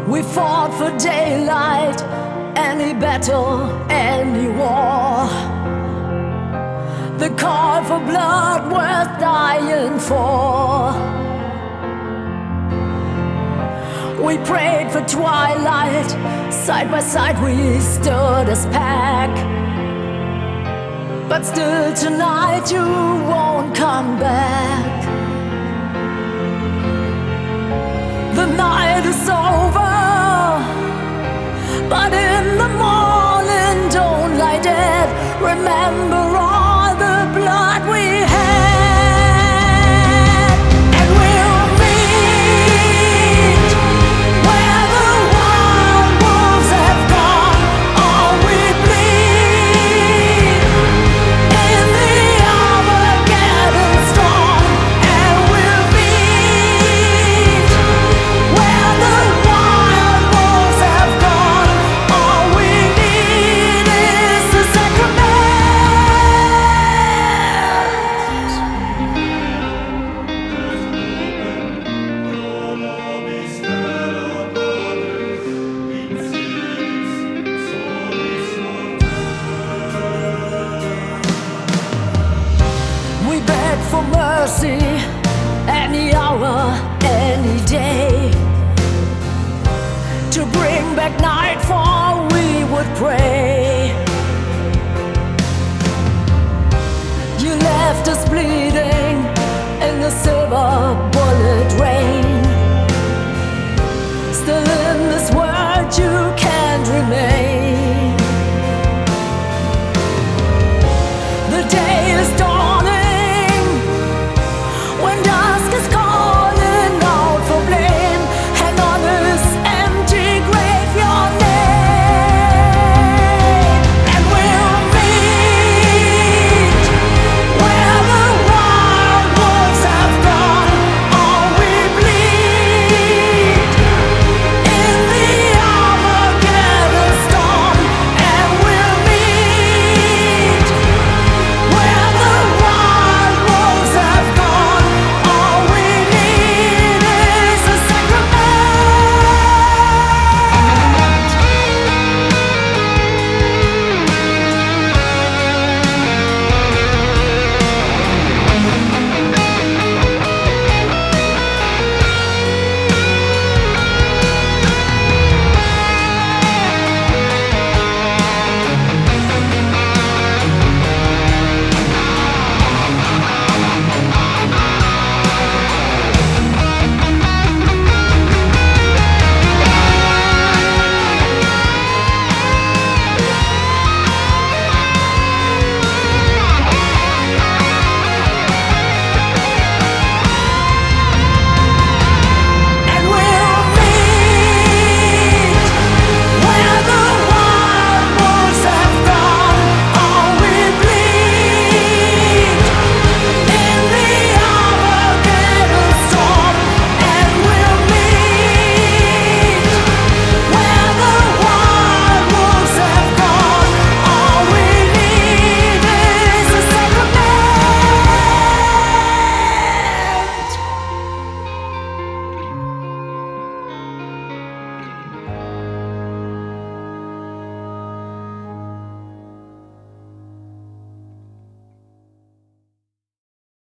We fought for daylight, any battle, any war. The call for blood worth dying for. We prayed for twilight, side by side we stood as pack. But still tonight you won't come back. The night is over, but in the morning don't lie dead. Remember all the blood we had, and we'll meet where the wild wolves have gone. All we bleed in the Armageddon storm, and we'll meet where the wild wolves have gone. All we need is the sacrament. We beg for mercy any hour, any day. To bring back nightfall we would pray.